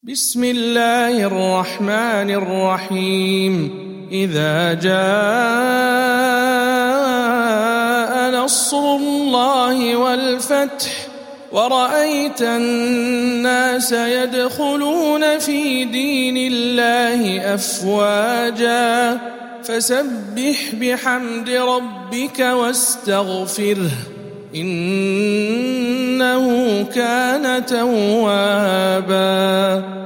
بسم الله الرحمن الرحيم إذا جاء نصر الله والفتح ورأيت الناس يدخلون في دين الله أفواجا فسبح بحمد ربك واستغفره إنه كان توابا.